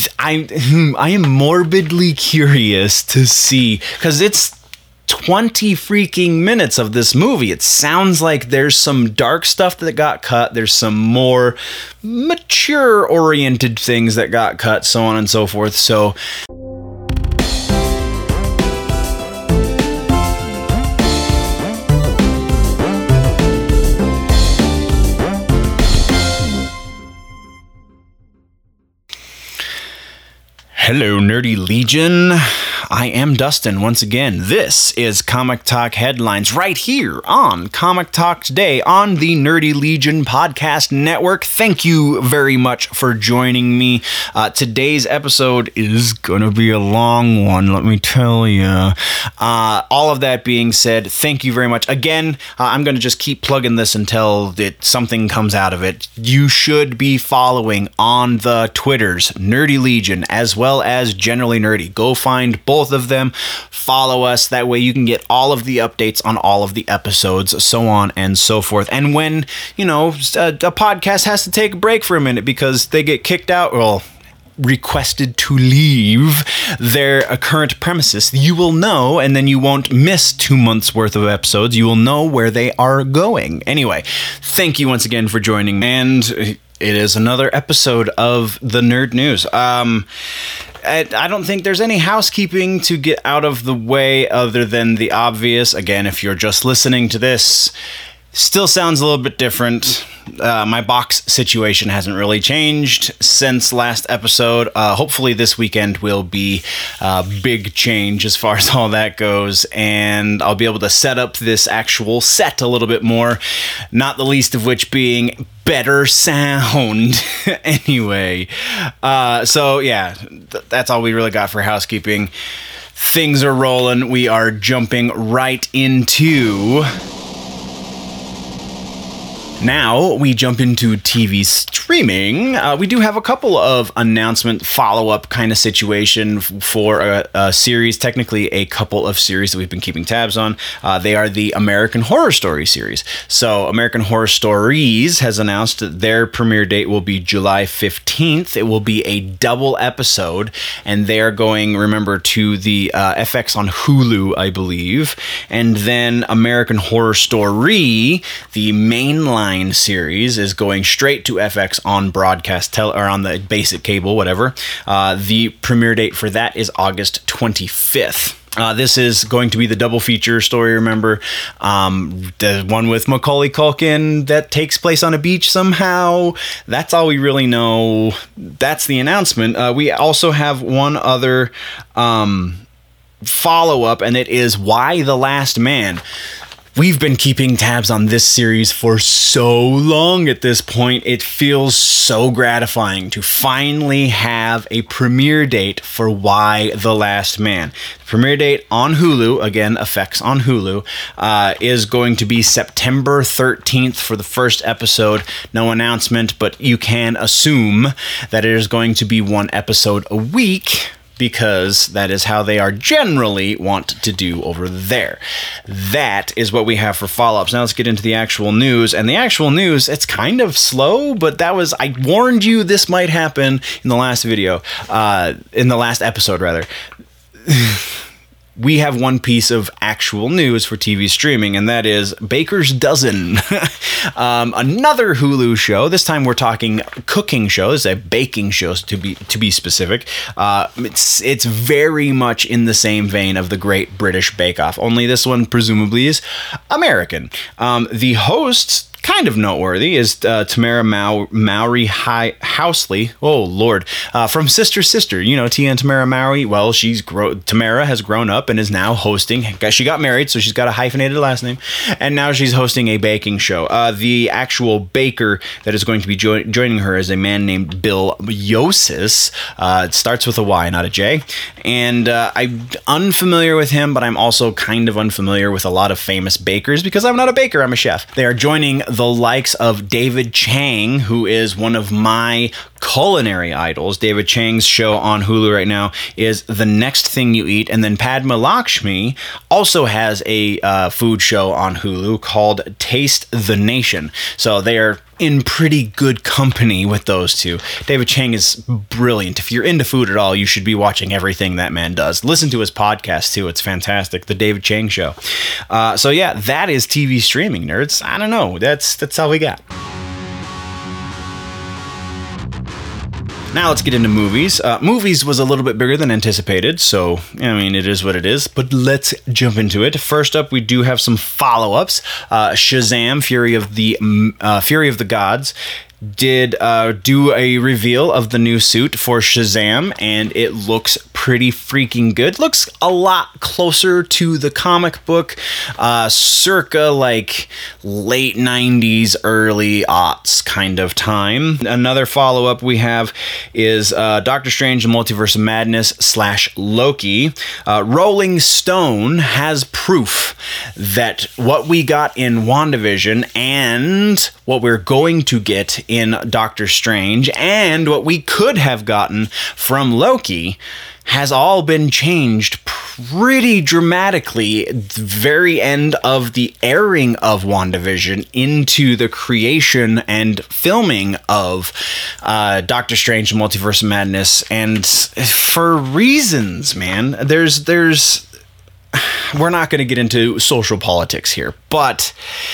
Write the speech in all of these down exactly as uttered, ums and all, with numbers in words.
I I am morbidly curious to see, because it's twenty freaking minutes of this movie. It sounds like there's some dark stuff that got cut. There's some more mature oriented things that got cut, so on and so forth. So hello, Nerdy Legion. I am Dustin once again. This is Comic Talk Headlines right here on Comic Talk Today on the Nerdy Legion Podcast Network. Thank you very much for joining me. Uh, today's episode is going to be a long one, let me tell you. Uh, all of that being said, thank you very much. Again, uh, I'm going to just keep plugging this until it, something comes out of it. You should be following on the Twitters, Nerdy Legion, as well as Generally Nerdy. Go find both of them, follow us, that way you can get all of the updates on all of the episodes, so on and so forth. And when, you know, a, a podcast has to take a break for a minute because they get kicked out, well, requested to leave their uh, current premises, you will know, and then you won't miss two months worth of episodes. You will know where they are going. Anyway, thank you once again for joining, and it is another episode of the Nerd News. Um, I don't think there's any housekeeping to get out of the way other than the obvious. Again, if you're just listening to this, still sounds a little bit different. Uh, my box situation hasn't really changed since last episode. Uh, hopefully this weekend will be a big change as far as all that goes, and I'll be able to set up this actual set a little bit more, not the least of which being better sound. Anyway, uh, so yeah, th- that's all we really got for housekeeping. Things are rolling. We are jumping right into... Now we jump into T V streaming. Uh, we do have a couple of announcement follow-up kind of situation f- for a, a series, technically a couple of series that we've been keeping tabs on. Uh, they are the American Horror Story series. So American Horror Stories has announced that their premiere date will be July fifteenth. It will be a double episode, and they are going, remember, to the uh, F X on Hulu, I believe. And then American Horror Story, the mainline series, is going straight to F X on broadcast tel- or on the basic cable, whatever. Uh, the premiere date for that is August twenty-fifth. Uh, this is going to be the double feature story, remember? Um, the one with Macaulay Culkin that takes place on a beach somehow. That's all we really know. That's the announcement. Uh, we also have one other um, follow-up, and it is Y: The Last Man. We've been keeping tabs on this series for so long at this point. It feels so gratifying to finally have a premiere date for Y: The Last Man. The premiere date on Hulu, again, effects on Hulu, uh, is going to be September thirteenth for the first episode. No announcement, but you can assume that it is going to be one episode a week, because that is how they are generally want to do over there. That is what we have for follow-ups. Now let's get into the actual news. And the actual news, it's kind of slow, but that was, I warned you this might happen in the last video, uh, in the last episode, rather. We have one piece of actual news for T V streaming, and that is Baker's Dozen. um, another Hulu show. This time we're talking cooking shows, a baking shows to be to be specific. Uh, it's it's very much in the same vein of the Great British Bake Off, only this one presumably is American. Um, the hosts, kind of noteworthy, is uh, Tamara Mow- Mowry Hi- Housley. Oh, Lord. Uh, from Sister Sister. You know, Tia and Tamara Mowry. Well, she's gro- Tamara has grown up and is now hosting. She got married, so she's got a hyphenated last name. And now she's hosting a baking show. Uh, the actual baker that is going to be jo- joining her is a man named Bill Yosis. Uh, it starts with a Y, not a J. And uh, I'm unfamiliar with him, but I'm also kind of unfamiliar with a lot of famous bakers because I'm not a baker, I'm a chef. They are joining the likes of David Chang, who is one of my culinary idols. David Chang's show on Hulu right now is The Next Thing You Eat, and then Padma Lakshmi also has a uh, food show on Hulu called Taste the Nation. So they are in pretty good company with those two. David Chang is brilliant. If you're into food at all, you should be watching everything that man does. Listen to his podcast too. It's fantastic. The David Chang Show. Uh, so yeah, that is T V streaming, nerds. I don't know. That's that's all we got. Now let's get into movies. Uh, movies was a little bit bigger than anticipated, so, I mean, it is what it is, but let's jump into it. First up, we do have some follow-ups. Uh, Shazam! Fury of the uh, Fury of the Gods did uh, do a reveal of the new suit for Shazam, and it looks pretty freaking good. Looks a lot closer to the comic book, uh, circa like late nineties, early aughts kind of time. Another follow-up we have is uh, Doctor Strange: The Multiverse of Madness slash Loki. Uh, Rolling Stone has proof that what we got in WandaVision and what we're going to get in Doctor Strange and what we could have gotten from Loki has all been changed pretty dramatically at the very end of the airing of WandaVision into the creation and filming of uh, Doctor Strange: The Multiverse of Madness. And for reasons, man, there's there's we're not going to get into social politics here, but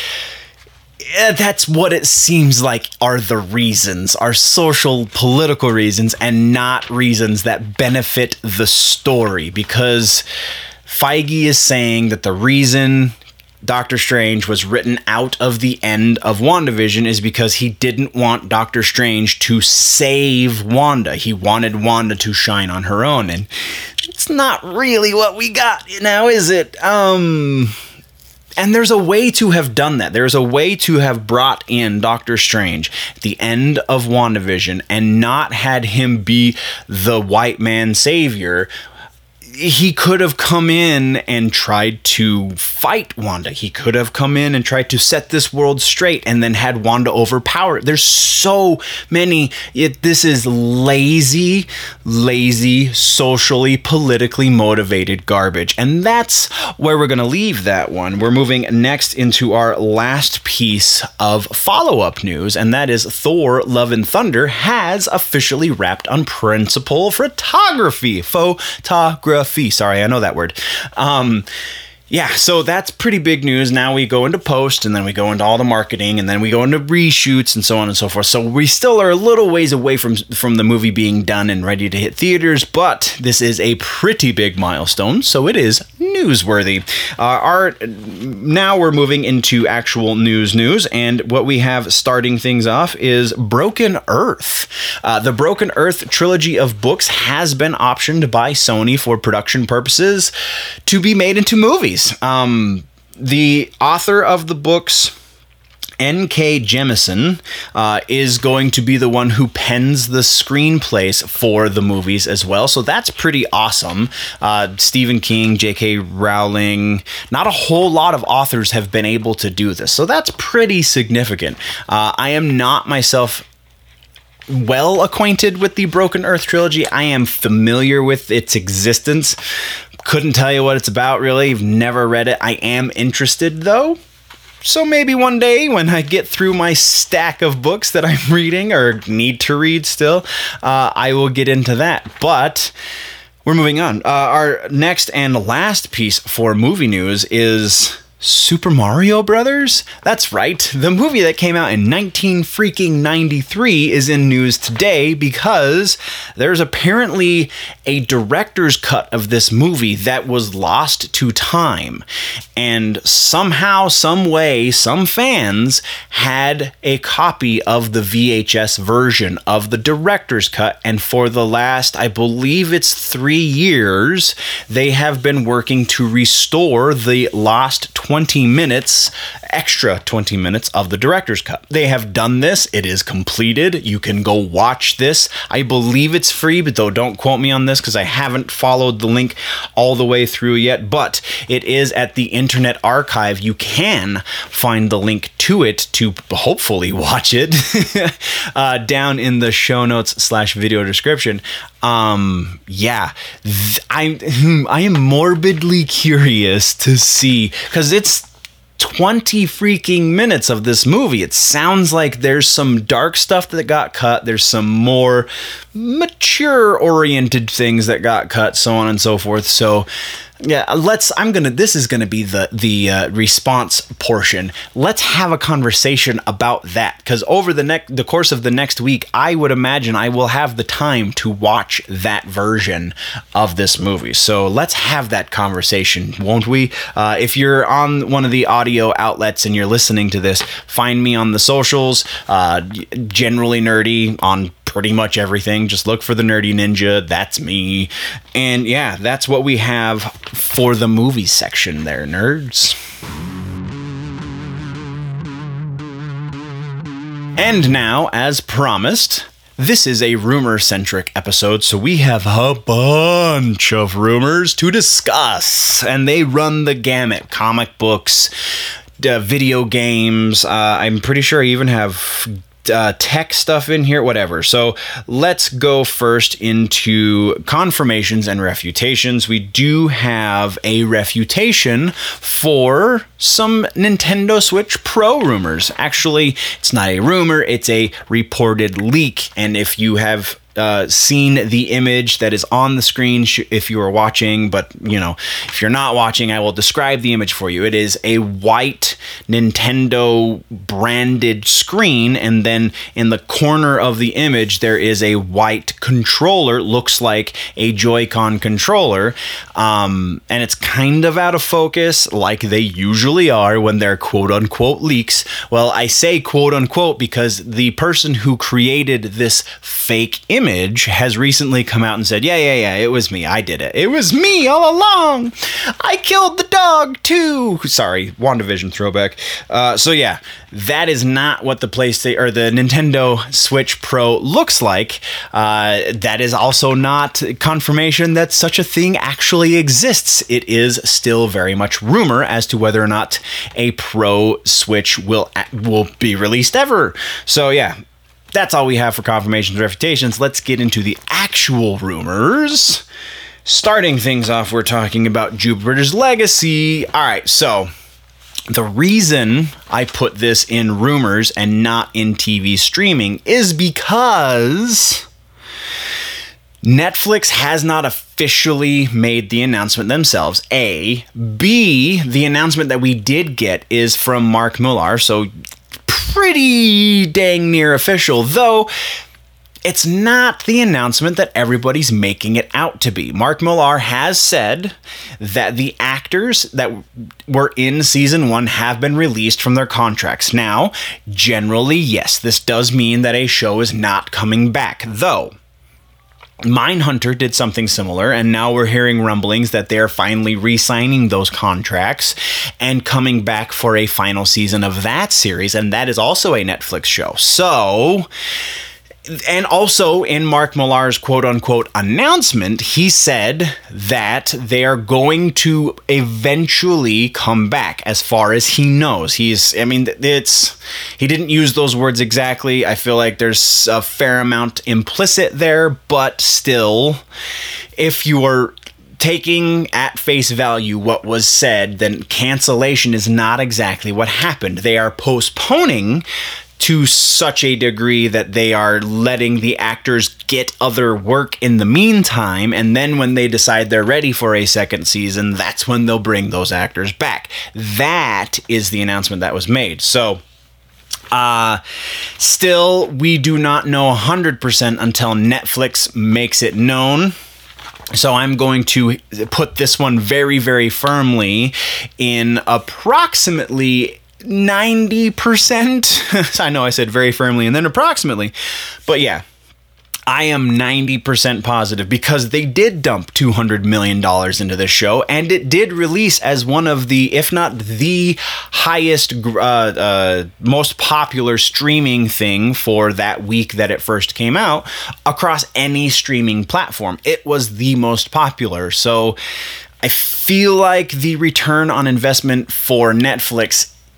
that's what it seems like are the reasons, are social political reasons and not reasons that benefit the story, because Feige is saying that the reason Doctor Strange was written out of the end of WandaVision is because he didn't want Doctor Strange to save Wanda. He wanted Wanda to shine on her own, and it's not really what we got now, is it? Um... And there's a way to have done that. There's a way to have brought in Doctor Strange at the end of WandaVision and not had him be the white man savior. He could have come in and tried to fight Wanda. He could have come in and tried to set this world straight and then had Wanda overpowered. There's so many. It, this is lazy, lazy, socially, politically motivated garbage. And that's where we're going to leave that one. We're moving next into our last piece of follow-up news, and that is Thor: Love and Thunder has officially wrapped on principal photography. Photography. Sorry, I know that word. Um, yeah, so that's pretty big news. Now we go into post, and then we go into all the marketing, and then we go into reshoots, and so on and so forth. So we still are a little ways away from from the movie being done and ready to hit theaters, but this is a pretty big milestone, so it is newsworthy. Uh, our now we're moving into actual news news, and what we have starting things off is Broken Earth. Uh, the Broken Earth trilogy of books has been optioned by Sony for production purposes to be made into movies. Um, the author of the books, N K Jemisin, uh, is going to be the one who pens the screenplays for the movies as well. So that's pretty awesome. Uh, Stephen King, J K Rowling, not a whole lot of authors have been able to do this. So that's pretty significant. Uh, I am not myself well acquainted with the Broken Earth trilogy. I am familiar with its existence. Couldn't tell you what it's about, really. I've never read it. I am interested, though. So maybe one day when I get through my stack of books that I'm reading or need to read still, uh, I will get into that. But we're moving on. Uh, our next and last piece for movie news is Super Mario Brothers? That's right. The movie that came out in nineteen freaking ninety-three is in news today because there's apparently a director's cut of this movie that was lost to time. And somehow, some way, some fans had a copy of the V H S version of the director's cut. And for the last, I believe it's three years, they have been working to restore the lost twenty minutes, extra twenty minutes of the director's cut. They have done this. It is completed. You can go watch this. I believe it's free, but though don't quote me on this because I haven't followed the link all the way through yet, but it is at the Internet Archive. You can find the link to it to hopefully watch it uh, down in the show notes slash video description. Um, yeah, th- I, I am morbidly curious to see, because it's twenty freaking minutes of this movie. It sounds like there's some dark stuff that got cut. There's some more mature oriented things that got cut, so on and so forth. So yeah, let's, I'm going to, this is going to be the, the uh, response portion. Let's have a conversation about that, because over the next, the course of the next week, I would imagine I will have the time to watch that version of this movie. So let's have that conversation, won't we? Uh, if you're on one of the audio outlets and you're listening to this, find me on the socials, uh, generally nerdy on pretty much everything. Just look for the Nerdy Ninja. That's me. And yeah, that's what we have for the movie section there, nerds. And now, as promised, this is a rumor-centric episode, so we have a bunch of rumors to discuss, and they run the gamut. Comic books, uh, video games, uh, I'm pretty sure I even have Uh, tech stuff in here, whatever. So let's go first into confirmations and refutations. We do have a refutation for some Nintendo Switch Pro rumors. Actually, it's not a rumor, it's a reported leak. And if you have Uh, seen the image that is on the screen sh- if you are watching, but you know, if you're not watching, I will describe the image for you. It is a white Nintendo branded screen, and then in the corner of the image there is a white controller, looks like a Joy-Con controller, um, and it's kind of out of focus like they usually are when they're quote-unquote leaks. Well, I say quote-unquote because the person who created this fake image Image has recently come out and said, yeah, yeah, yeah, it was me. I did it. It was me all along. I killed the dog too. Sorry, WandaVision throwback. Uh, so yeah, that is not what the PlayStation or the Nintendo Switch Pro looks like. Uh, that is also not confirmation that such a thing actually exists. It is still very much rumor as to whether or not a Pro Switch will will be released ever. So yeah. That's all we have for confirmations and refutations. Let's get into the actual rumors. Starting things off, we're talking about Jupiter's Legacy. All right, so the reason I put this in rumors and not in T V streaming is because Netflix has not officially made the announcement themselves, A. B, the announcement that we did get is from Mark Millar, so pretty dang near official, though it's not the announcement that everybody's making it out to be. Mark Millar has said that the actors that were in season one have been released from their contracts. Now, generally, yes, this does mean that a show is not coming back, though Mindhunter did something similar, and now we're hearing rumblings that they're finally re-signing those contracts and coming back for a final season of that series, and that is also a Netflix show. So, and also in Mark Millar's quote-unquote announcement, he said that they are going to eventually come back as far as he knows. He's, I mean, it's, he didn't use those words exactly. I feel like there's a fair amount implicit there, but still, if you are taking at face value what was said, then cancellation is not exactly what happened. They are postponing to such a degree that they are letting the actors get other work in the meantime, and then when they decide they're ready for a second season, that's when they'll bring those actors back. That is the announcement that was made. So, uh, still, we do not know one hundred percent until Netflix makes it known. So I'm going to put this one very, very firmly in approximately ninety percent. I know I said very firmly and then approximately, but yeah, I am ninety percent positive because they did dump two hundred million dollars into this show, and it did release as one of the, if not the highest, uh, uh, most popular streaming thing for that week that it first came out across any streaming platform. It was the most popular. So I feel like the return on investment for Netflix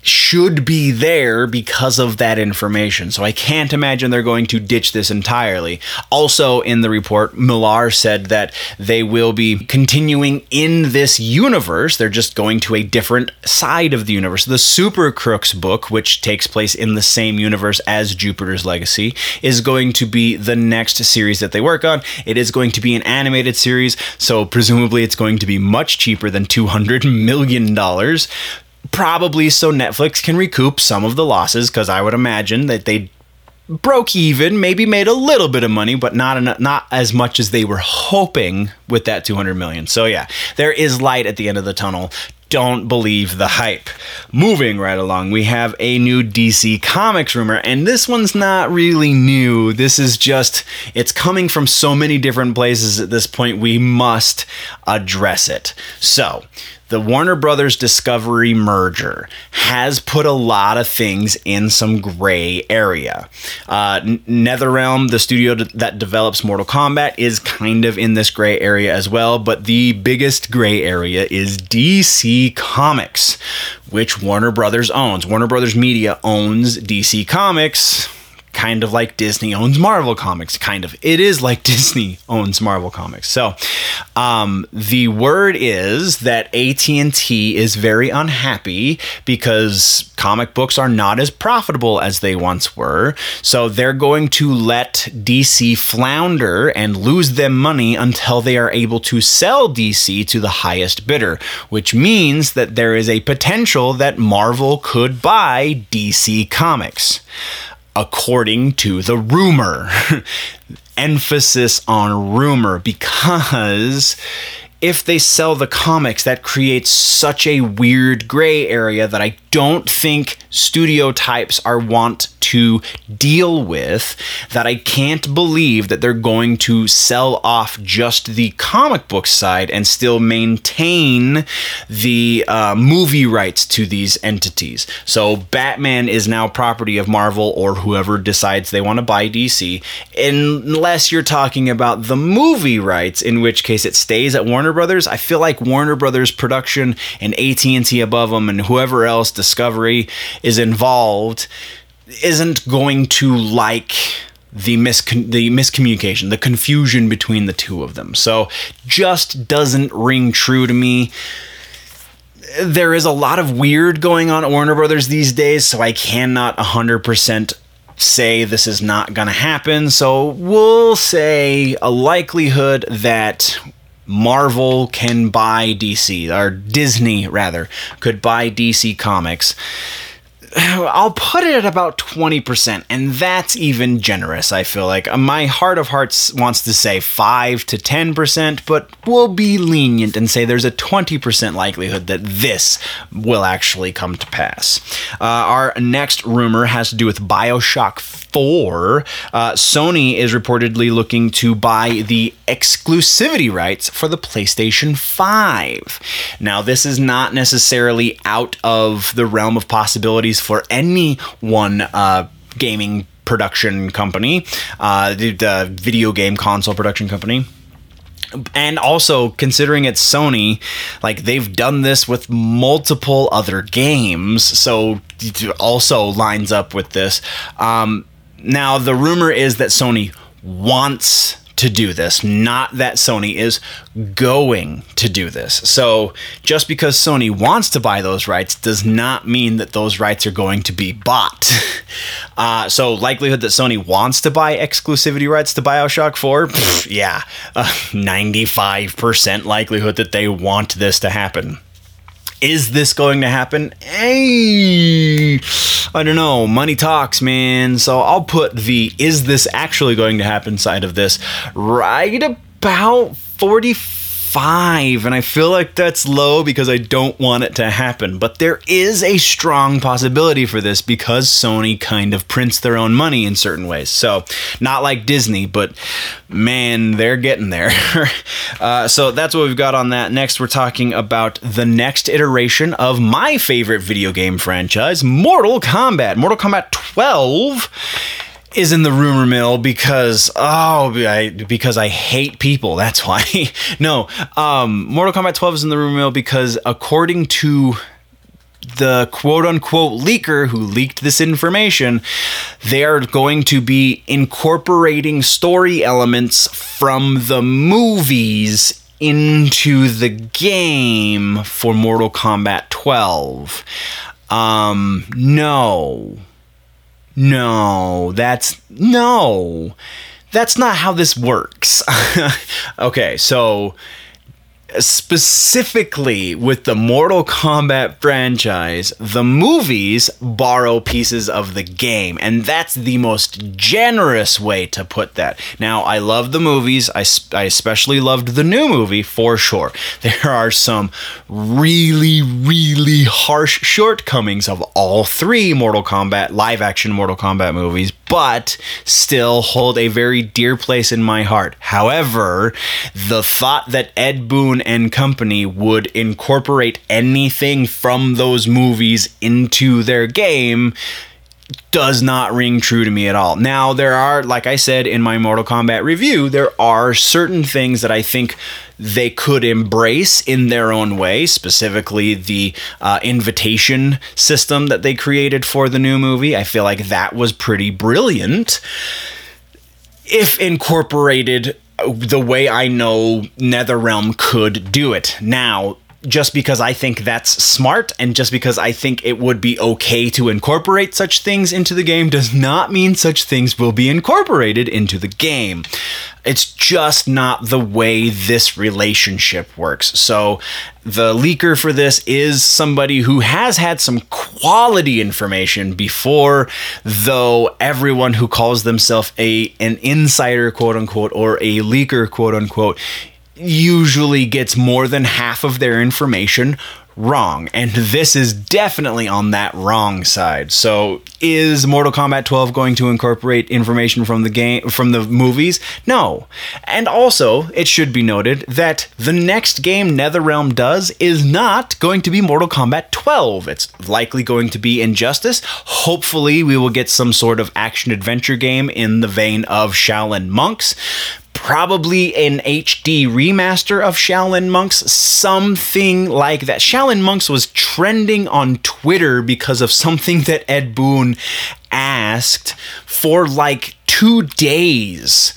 should be there because of that information. So I can't imagine they're going to ditch this entirely. Also in the report, Millar said that they will be continuing in this universe. They're just going to a different side of the universe. The Super Crooks book, which takes place in the same universe as Jupiter's Legacy, is going to be the next series that they work on. It is going to be an animated series, so presumably it's going to be much cheaper than two hundred million dollars. Probably so Netflix can recoup some of the losses, because I would imagine that they broke even, maybe made a little bit of money, but not enough, not as much as they were hoping with that two hundred million. So yeah, there is light at the end of the tunnel. Don't believe the hype. Moving right along, we have a new D C Comics rumor, and this one's not really new. This is just, it's coming from so many different places at this point, we must address it. So, the Warner Brothers Discovery merger has put a lot of things in some gray area. Uh, NetherRealm, the studio that develops Mortal Kombat, is kind of in this gray area as well, but the biggest gray area is D C Comics, which Warner Brothers owns. Warner Brothers Media owns D C Comics, kind of like Disney owns Marvel Comics, kind of. It is like Disney owns Marvel Comics. So, um, the word is that A T and T is very unhappy because comic books are not as profitable as they once were. So they're going to let D C flounder and lose them money until they are able to sell D C to the highest bidder, which means that there is a potential that Marvel could buy D C Comics. According to the rumor. Emphasis on rumor, because if they sell the comics, that creates such a weird gray area that I don't think studio types are want to deal with, that I can't believe that they're going to sell off just the comic book side and still maintain the uh, movie rights to these entities. So Batman is now property of Marvel or whoever decides they want to buy D C, unless you're talking about the movie rights, in which case it stays at Warner Brothers. I feel like Warner Brothers Production and A T and T above them and whoever else, Discovery, is involved, isn't going to like the miscon- the miscommunication, the confusion between the two of them. So just doesn't ring true to me. There is a lot of weird going on at Warner Brothers these days, so I cannot one hundred percent say this is not going to happen. So we'll say a likelihood that Marvel can buy D C, or Disney rather, could buy D C Comics. I'll put it at about twenty percent, and that's even generous, I feel like. My heart of hearts wants to say five to ten percent, but we'll be lenient and say there's a twenty percent likelihood that this will actually come to pass. Uh, our next rumor has to do with BioShock four. Uh, Sony is reportedly looking to buy the exclusivity rights for the PlayStation five. Now, this is not necessarily out of the realm of possibilities for any one uh, gaming production company, uh, the, the video game console production company. And also, considering it's Sony, like, they've done this with multiple other games, so it also lines up with this. Um, now, the rumor is that Sony wants to do this, not that Sony is going to do this. So just because Sony wants to buy those rights does not mean that those rights are going to be bought. Uh, so likelihood that Sony wants to buy exclusivity rights to BioShock four? Pfft, yeah, uh, ninety-five percent likelihood that they want this to happen. Is this going to happen? Hey, I don't know. Money talks, man. So I'll put the is this actually going to happen side of this right about forty-five. And I feel like that's low because I don't want it to happen. But there is a strong possibility for this because Sony kind of prints their own money in certain ways. So not like Disney, but man, they're getting there. uh, so that's what we've got on that. Next, we're talking about the next iteration of my favorite video game franchise, Mortal Kombat. Mortal Kombat twelve is in the rumor mill because, oh, I, because I hate people. That's why. no, um, Mortal Kombat twelve is in the rumor mill because according to the quote-unquote leaker who leaked this information, they are going to be incorporating story elements from the movies into the game for Mortal Kombat twelve. Um, no. No, that's... No. That's not how this works. Okay, so... specifically with the Mortal Kombat franchise, the movies borrow pieces of the game, and that's the most generous way to put that. Now, I love the movies. I, I especially loved the new movie, for sure. There are some really, really harsh shortcomings of all three Mortal Kombat, live-action Mortal Kombat movies, but still hold a very dear place in my heart. However, the thought that Ed Boon and company would incorporate anything from those movies into their game does not ring true to me at all. Now, there are, like I said in my Mortal Kombat review, there are certain things that I think they could embrace in their own way, specifically the uh, invitation system that they created for the new movie. I feel like that was pretty brilliant if incorporated the way I know NetherRealm could do it. Now, just because I think that's smart and just because I think it would be okay to incorporate such things into the game does not mean such things will be incorporated into the game. It's just not the way this relationship works. So the leaker for this is somebody who has had some quality information before, though everyone who calls themselves a an insider, quote unquote, or a leaker, quote unquote, usually gets more than half of their information wrong, and this is definitely on that wrong side. So is Mortal Kombat twelve going to incorporate information from the game, from the movies? No. And also, it should be noted that the next game NetherRealm does is not going to be Mortal Kombat twelve. It's likely going to be Injustice. Hopefully, we will get some sort of action-adventure game in the vein of Shaolin Monks. Probably an H D remaster of Shaolin Monks, something like that. Shaolin Monks was trending on Twitter because of something that Ed Boon asked for like two days.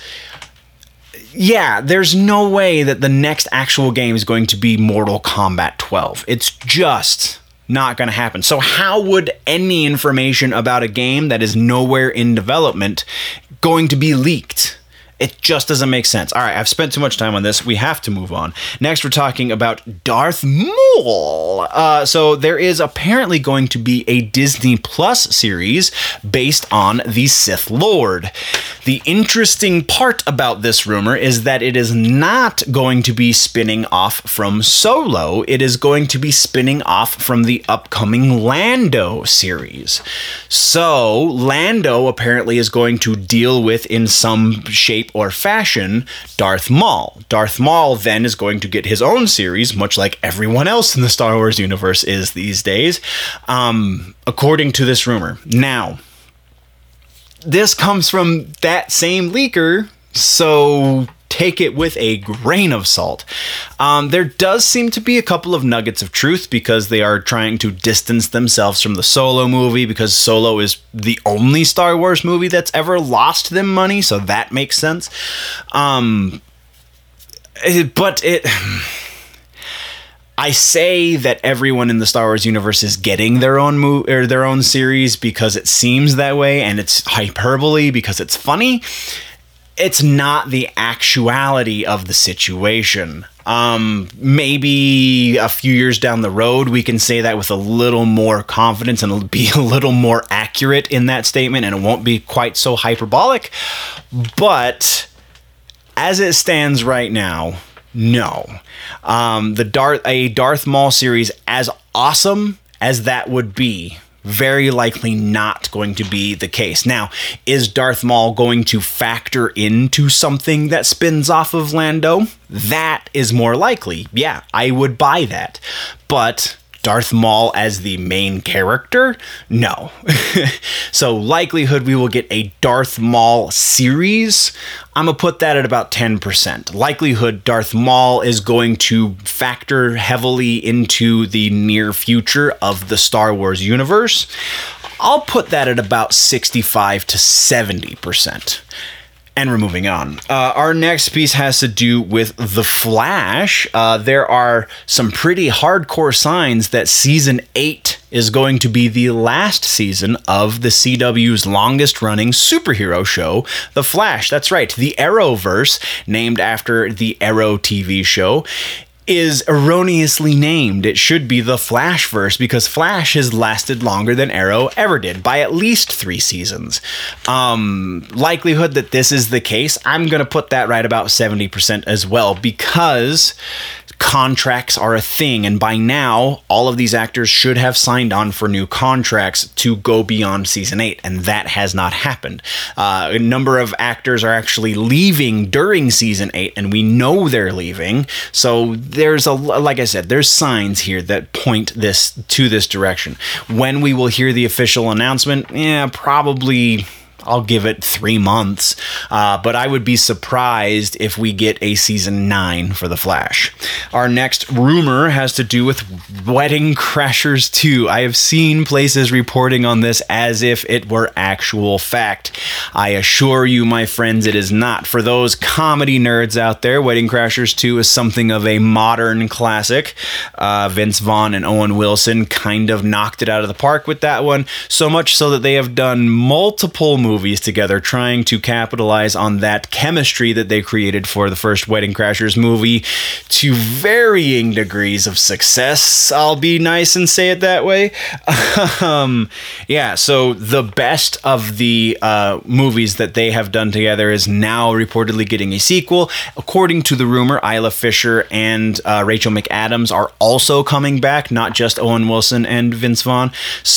Yeah, there's no way that the next actual game is going to be Mortal Kombat twelve. It's just not going to happen. So how would any information about a game that is nowhere in development going to be leaked? It just doesn't make sense. All right, I've spent too much time on this. We have to move on. Next, we're talking about Darth Maul. Uh, so there is apparently going to be a Disney Plus series based on the Sith Lord. The interesting part about this rumor is that it is not going to be spinning off from Solo. It is going to be spinning off from the upcoming Lando series. So Lando apparently is going to deal with, in some shape or fashion, Darth Maul. Darth Maul then is going to get his own series, much like everyone else in the Star Wars universe is these days, um, according to this rumor. Now, this comes from that same leaker, so take it with a grain of salt. Um, there does seem to be a couple of nuggets of truth because they are trying to distance themselves from the Solo movie, because Solo is the only Star Wars movie that's ever lost them money, so that makes sense. Um, it, but it... I say that everyone in the Star Wars universe is getting their own mo- or their own series because it seems that way, and it's hyperbole because it's funny. It's not the actuality of the situation. Um, maybe a few years down the road, we can say that with a little more confidence and it'll be a little more accurate in that statement, and it won't be quite so hyperbolic. But as it stands right now, no. Um, the Darth, a Darth Maul series, as awesome as that would be, very likely not going to be the case. Now, is Darth Maul going to factor into something that spins off of Lando? That is more likely. Yeah, I would buy that. But Darth Maul as the main character? No. So likelihood we will get a Darth Maul series, I'm going to put that at about ten percent. Likelihood Darth Maul is going to factor heavily into the near future of the Star Wars universe. I'll put that at about sixty-five to seventy percent. And we're moving on. Uh, our next piece has to do with The Flash. Uh, there are some pretty hardcore signs that season eight is going to be the last season of the C W's longest running superhero show, The Flash. That's right, the Arrowverse, named after the Arrow T V show, is erroneously named. It should be the Flashverse because Flash has lasted longer than Arrow ever did, by at least three seasons. Um, likelihood that this is the case, I'm going to put that right about seventy percent as well, because contracts are a thing, and by now all of these actors should have signed on for new contracts to go beyond season eight, and that has not happened. Uh, a number of actors are actually leaving during season eight, and we know they're leaving, so there's a like I said, there's signs here that point this to this direction. When we will hear the official announcement, yeah, probably I'll give it three months, uh, but I would be surprised if we get a season nine for The Flash. Our next rumor has to do with Wedding Crashers two. I have seen places reporting on this as if it were actual fact. I assure you, my friends, it is not. For those comedy nerds out there, Wedding Crashers two is something of a modern classic. Uh, Vince Vaughn and Owen Wilson kind of knocked it out of the park with that one, so much so that they have done multiple movies movies together trying to capitalize on that chemistry that they created for the first Wedding Crashers movie to varying degrees of success. I'll be nice and say it that way. um, yeah, so the best of the uh, movies that they have done together is now reportedly getting a sequel. According to the rumor, Isla Fisher and uh, Rachel McAdams are also coming back, not just Owen Wilson and Vince Vaughn.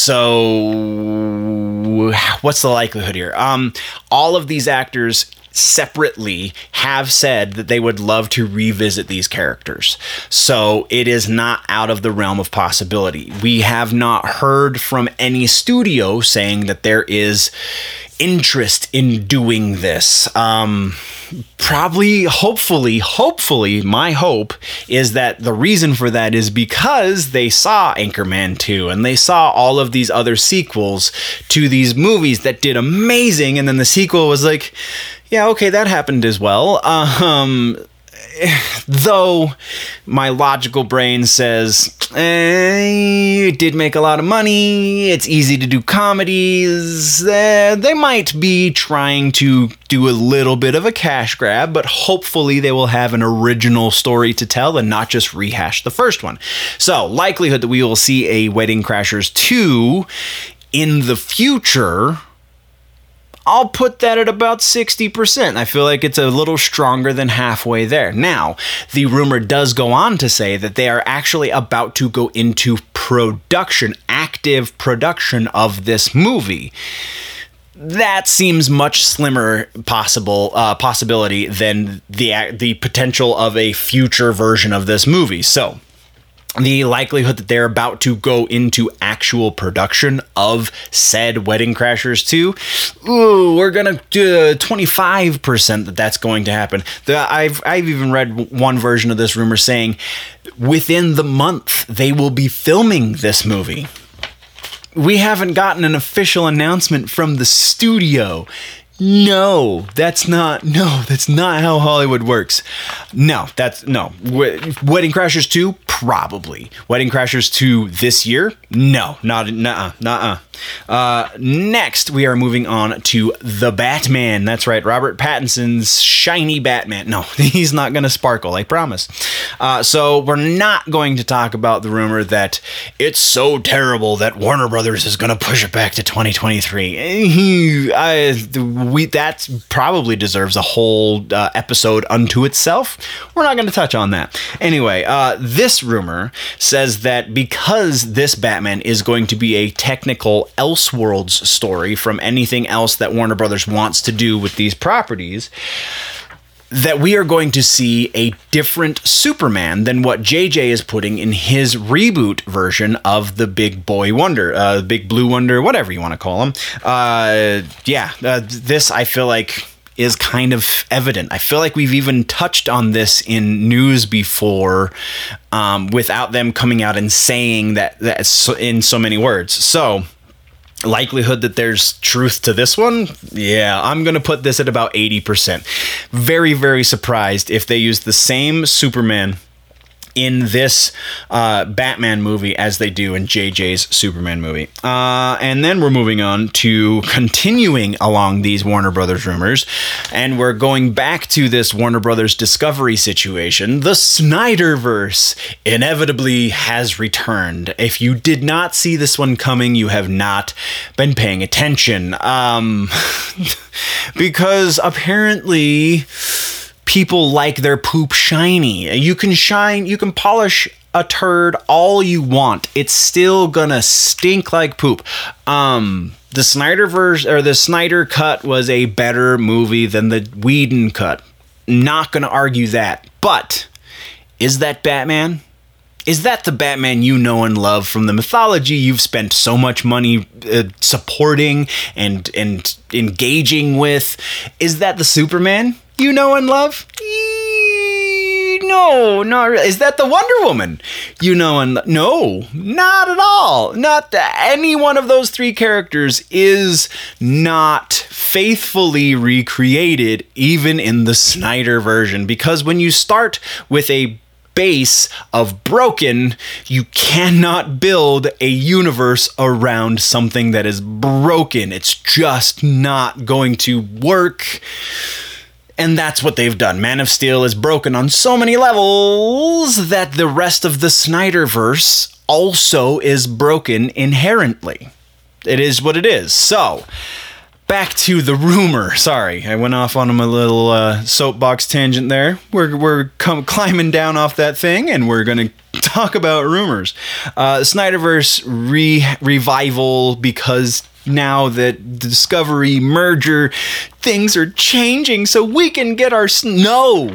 So what's the likelihood here? Um, all of these actors separately have said that they would love to revisit these characters. So it is not out of the realm of possibility. We have not heard from any studio saying that there is interest in doing this. Um, probably, hopefully, hopefully, my hope is that the reason for that is because they saw Anchorman two and they saw all of these other sequels to these movies that did amazing, and then the sequel was like, yeah, okay, that happened as well. Um, though my logical brain says, eh, it did make a lot of money, it's easy to do comedies, eh, they might be trying to do a little bit of a cash grab, but hopefully they will have an original story to tell and not just rehash the first one. So, likelihood that we will see a Wedding Crashers two in the future, I'll put that at about sixty percent. I feel like it's a little stronger than halfway there. Now, the rumor does go on to say that they are actually about to go into production, active production of this movie. That seems much slimmer possible uh, possibility than the the potential of a future version of this movie. So, the likelihood that they're about to go into actual production of said Wedding Crashers two, ooh, we're gonna do twenty-five percent that that's going to happen. The, I've I've even read one version of this rumor saying within the month they will be filming this movie. We haven't gotten an official announcement from the studio. No, that's not, no, that's not how Hollywood works. No, that's, no. Wedding Crashers two? Probably. Wedding Crashers two this year? No, not, nuh-uh, nuh-uh. Uh, next, we are moving on to The Batman. That's right, Robert Pattinson's shiny Batman. No, he's not going to sparkle, I promise. Uh, so we're not going to talk about the rumor that it's so terrible that Warner Brothers is going to push it back to twenty twenty-three. I, we that probably deserves a whole uh, episode unto itself. We're not going to touch on that. Anyway, uh, this rumor says that because this Batman is going to be a technical Elseworlds story from anything else that Warner Brothers wants to do with these properties, that we are going to see a different Superman than what J J is putting in his reboot version of the Big Boy Wonder, uh, Big Blue Wonder, whatever you want to call him. Uh, yeah, uh, this I feel like is kind of evident. I feel like we've even touched on this in news before, um, without them coming out and saying that, that in so many words. So, likelihood that there's truth to this one, yeah, I'm gonna put this at about eighty percent. Very, very surprised if they use the same Superman in this uh, Batman movie as they do in J J's Superman movie. Uh, and then we're moving on to continuing along these Warner Brothers rumors, and we're going back to this Warner Brothers Discovery situation. The Snyderverse inevitably has returned. If you did not see this one coming, you have not been paying attention. Um, because apparently people like their poop shiny. You can shine, you can polish a turd all you want. It's still gonna stink like poop. Um, the Snyderverse or the Snyder Cut was a better movie than the Whedon Cut. Not gonna argue that. But is that Batman? Is that the Batman you know and love from the mythology you've spent so much money uh, supporting and and engaging with? Is that the Superman you know and love? Eee, no, not really. Is that the Wonder Woman you know and lo- no, not at all. Not any one of those three characters is not faithfully recreated, even in the Snyder version. Because when you start with a base of broken, you cannot build a universe around something that is broken. It's just not going to work. And that's what they've done. Man of Steel is broken on so many levels that the rest of the Snyderverse also is broken inherently. It is what it is. So, back to the rumor. Sorry, I went off on a little uh, soapbox tangent there. We're we're come, climbing down off that thing, and we're going to talk about rumors. Uh, Snyderverse re- revival, because now that Discovery merger, things are changing so we can get our... No!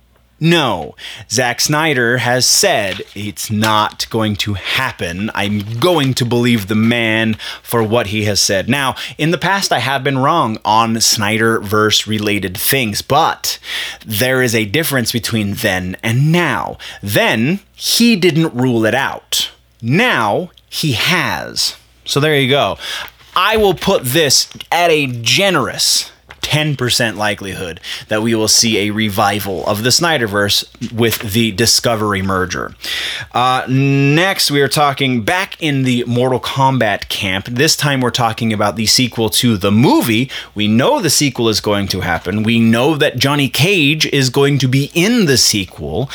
No. Zack Snyder has said it's not going to happen. I'm going to believe the man for what he has said. Now, in the past, I have been wrong on Snyderverse-related things, but there is a difference between then and now. Then, he didn't rule it out. Now, he has. So there you go. I will put this at a generous ten percent likelihood that we will see a revival of the Snyderverse with the Discovery merger. Uh, next, we are talking back in the Mortal Kombat camp. This time we're talking about the sequel to the movie. We know the sequel is going to happen. We know that Johnny Cage is going to be in the sequel.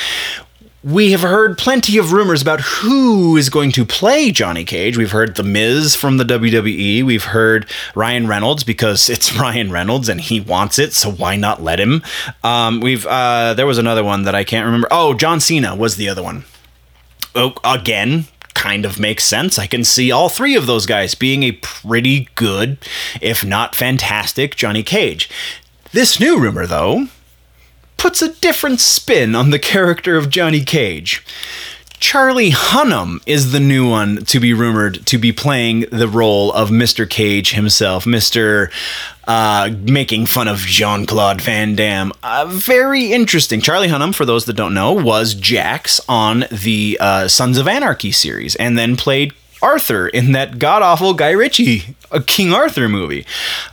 We have heard plenty of rumors about who is going to play Johnny Cage. We've heard The Miz from the W W E. We've heard Ryan Reynolds, because it's Ryan Reynolds and he wants it, so why not let him? Um, we've uh, there was another one that I can't remember. Oh, John Cena was the other one. Oh, again, kind of makes sense. I can see all three of those guys being a pretty good, if not fantastic, Johnny Cage. This new rumor, though, puts a different spin on the character of Johnny Cage. Charlie Hunnam is the new one to be rumored to be playing the role of Mister Cage himself, Mister Uh, making fun of Jean-Claude Van Damme. Uh, very interesting. Charlie Hunnam, for those that don't know, was Jax on the uh, Sons of Anarchy series, and then played Arthur in that god-awful Guy Ritchie uh, King Arthur movie.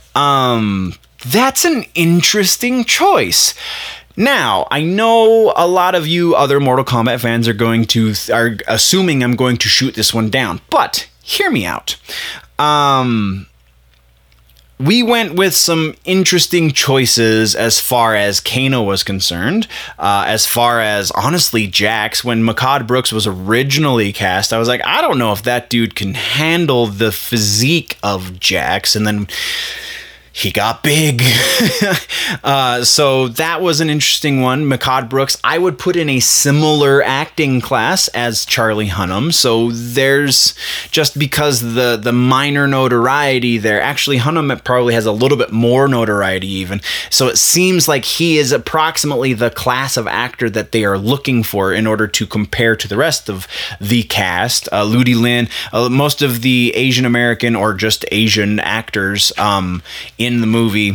Um, that's an interesting choice. Now, I know a lot of you other Mortal Kombat fans are going to are assuming I'm going to shoot this one down, but hear me out. Um, we went with some interesting choices as far as Kano was concerned. Uh, as far as, honestly, Jax, when Makad Brooks was originally cast, I was like, I don't know if that dude can handle the physique of Jax, and then he got big. uh, so that was an interesting one. Mehcad Brooks, I would put in a similar acting class as Charlie Hunnam. So there's, just because the, the minor notoriety there, actually Hunnam probably has a little bit more notoriety even. So it seems like he is approximately the class of actor that they are looking for in order to compare to the rest of the cast. Uh, Ludi Lin, uh, most of the Asian American or just Asian actors um, in in the movie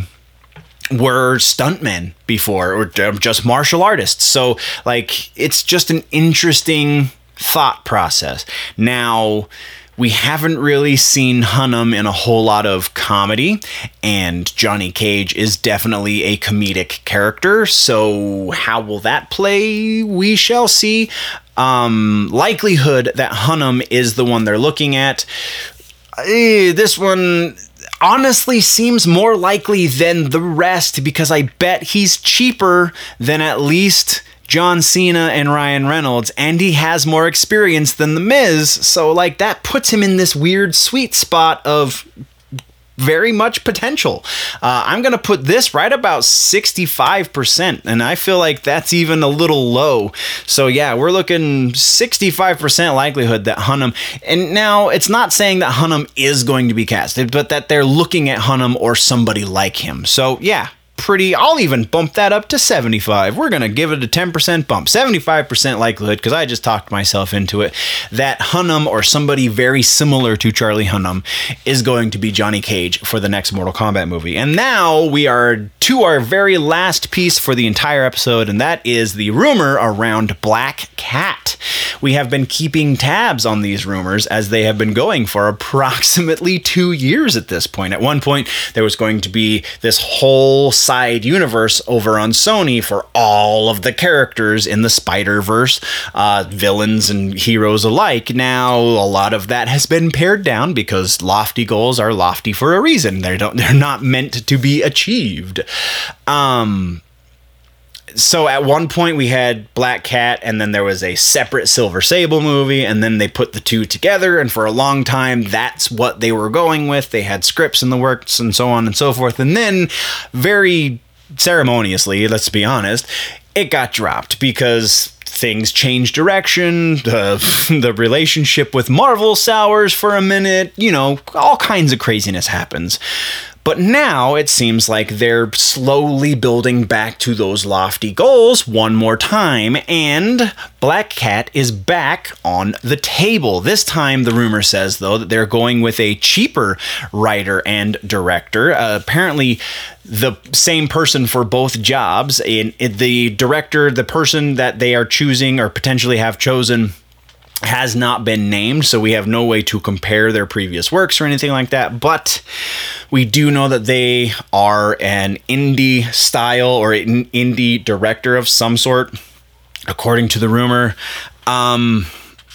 were stuntmen before, or just martial artists. So like, it's just an interesting thought process. Now, we haven't really seen Hunnam in a whole lot of comedy, and Johnny Cage is definitely a comedic character. So how will that play? We shall see. Um, likelihood that Hunnam is the one they're looking at. Uh, this one honestly seems more likely than the rest, because I bet he's cheaper than at least John Cena and Ryan Reynolds, and he has more experience than The Miz. So like, that puts him in this weird sweet spot of very much potential. Uh, I'm going to put this right about sixty-five percent, and I feel like that's even a little low. So yeah, we're looking sixty-five percent likelihood that Hunnam, and now it's not saying that Hunnam is going to be casted, but that they're looking at Hunnam or somebody like him. So yeah, pretty, I'll even bump that up to seventy-five. We're going to give it a ten percent bump. seventy-five percent likelihood, because I just talked myself into it, that Hunnam or somebody very similar to Charlie Hunnam is going to be Johnny Cage for the next Mortal Kombat movie. And now we are to our very last piece for the entire episode, and that is the rumor around Black Cat. We have been keeping tabs on these rumors as they have been going for approximately two years at this point. At one point, there was going to be this whole side universe over on Sony for all of the characters in the Spider-Verse, uh, villains and heroes alike. Now, a lot of that has been pared down because lofty goals are lofty for a reason. They don't, they're not meant to be achieved. Um... So at one point we had Black Cat, and then there was a separate Silver Sable movie, and then they put the two together, and for a long time that's what they were going with. They had scripts in the works and so on and so forth, and then very ceremoniously, let's be honest, it got dropped because things changed direction, the, the relationship with Marvel sours for a minute, you know, all kinds of craziness happens. But now it seems like they're slowly building back to those lofty goals one more time, and Black Cat is back on the table. This time, the rumor says, though, that they're going with a cheaper writer and director. Uh, apparently, the same person for both jobs. In, in the director, the person that they are choosing or potentially have chosen, has not been named, so we have no way to compare their previous works or anything like that, but we do know that they are an indie style or an indie director of some sort, according to the rumor. Um,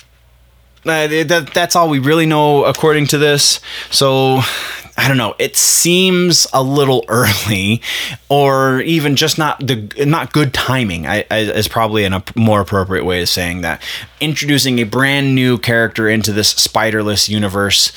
that, that's all we really know according to this, so I don't know, it seems a little early, or even just not the not good timing, I, I, is probably a more appropriate way of saying that. Introducing a brand new character into this Spider-less universe,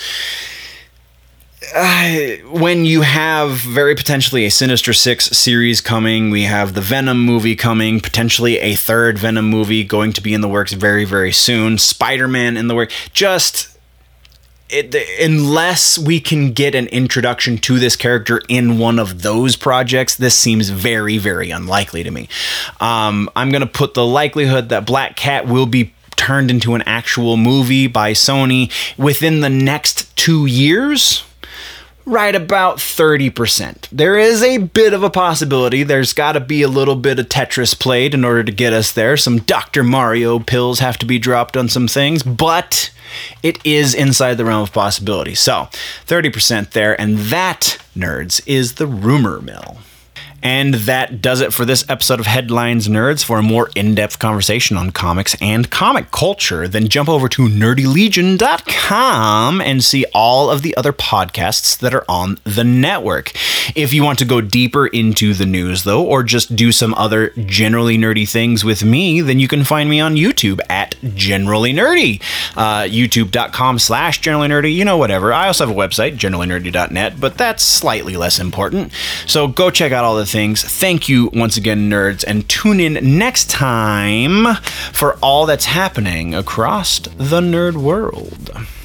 uh, when you have very potentially a Sinister Six series coming, we have the Venom movie coming, potentially a third Venom movie going to be in the works very, very soon, Spider-Man in the works, just... It, unless we can get an introduction to this character in one of those projects, this seems very, very unlikely to me. Um, I'm going to put the likelihood that Black Cat will be turned into an actual movie by Sony within the next two years, right about thirty percent. There is a bit of a possibility. There's got to be a little bit of Tetris played in order to get us there. Some Doctor Mario pills have to be dropped on some things, but it is inside the realm of possibility. So, thirty percent there, and that, nerds, is the rumor mill. And that does it for this episode of Headlines Nerds. For a more in-depth conversation on comics and comic culture, then jump over to nerdy legion dot com and see all of the other podcasts that are on the network. If you want to go deeper into the news, though, or just do some other generally nerdy things with me, then you can find me on YouTube at Generally Nerdy. Uh, YouTube.com slash Generally Nerdy. You know, whatever. I also have a website, generally nerdy dot net, but that's slightly less important. So go check out all the things. Thank you once again, nerds, and tune in next time for all that's happening across the nerd world.